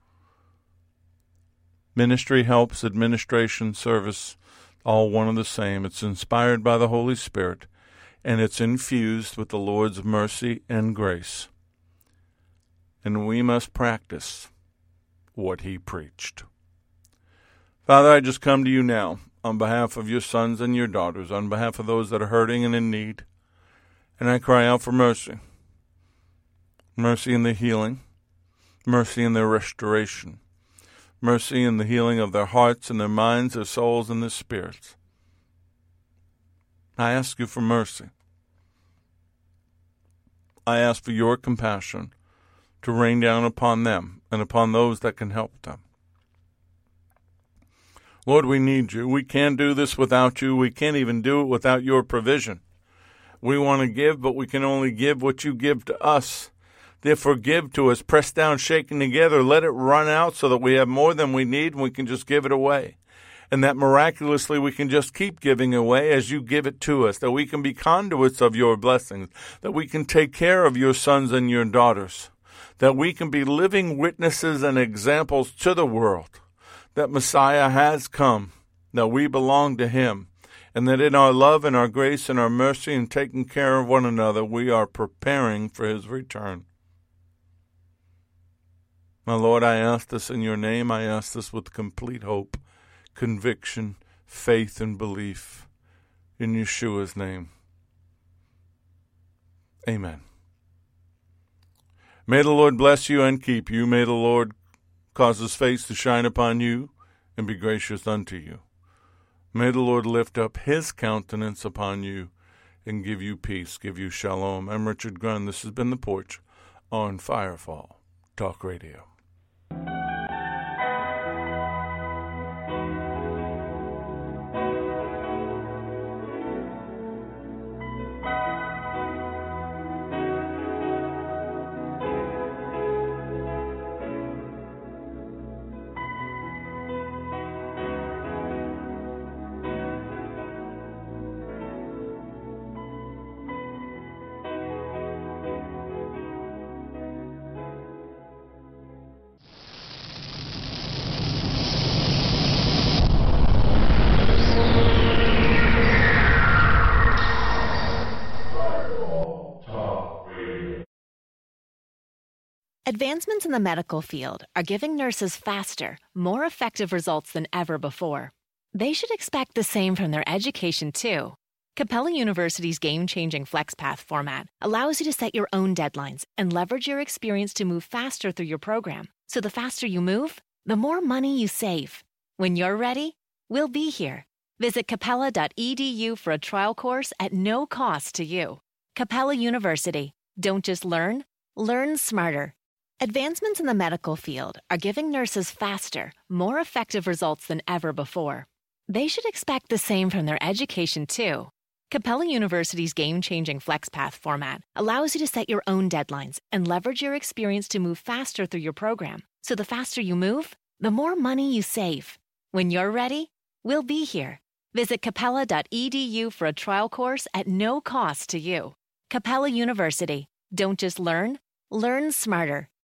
Ministry helps, administration, service, all one and the same. It's inspired by the Holy Spirit, and it's infused with the Lord's mercy and grace. And we must practice what he preached. Father, I just come to you now on behalf of your sons and your daughters, on behalf of those that are hurting and in need, and I cry out for mercy. Mercy in the healing, mercy in their restoration, mercy in the healing of their hearts and their minds, their souls, and their spirits. I ask you for mercy. I ask for your compassion to rain down upon them and upon those that can help them. Lord, we need you. We can't do this without you. We can't even do it without your provision. We want to give, but we can only give what you give to us. Therefore, give to us, pressed down, shaken together. Let it run out so that we have more than we need and we can just give it away. And that miraculously we can just keep giving away as you give it to us, that we can be conduits of your blessings, that we can take care of your sons and your daughters, that we can be living witnesses and examples to the world that Messiah has come, that we belong to him, and that in our love and our grace and our mercy and taking care of one another, we are preparing for his return. My Lord, I ask this in your name. I ask this with complete hope, conviction, faith, and belief in Yeshua's name. Amen. May the Lord bless you and keep you. May the Lord cause his face to shine upon you and be gracious unto you. May the Lord lift up his countenance upon you and give you peace, give you shalom. I'm Richard Grunn. This has been The Porch on Firefall Talk Radio. Advancements in the medical field are giving nurses faster, more effective results than ever before. They should expect the same from their education, too. Capella University's game-changing FlexPath format allows you to set your own deadlines and leverage your experience to move faster through your program. So the faster you move, the more money you save. When you're ready, we'll be here. Visit capella dot e d u for a trial course at no cost to you. Capella University. Don't just learn, learn smarter. Advancements in the medical field are giving nurses faster, more effective results than ever before. They should expect the same from their education, too. Capella University's game-changing FlexPath format allows you to set your own deadlines and leverage your experience to move faster through your program. So the faster you move, the more money you save. When you're ready, we'll be here. Visit capella dot e d u for a trial course at no cost to you. Capella University. Don't just learn, learn smarter.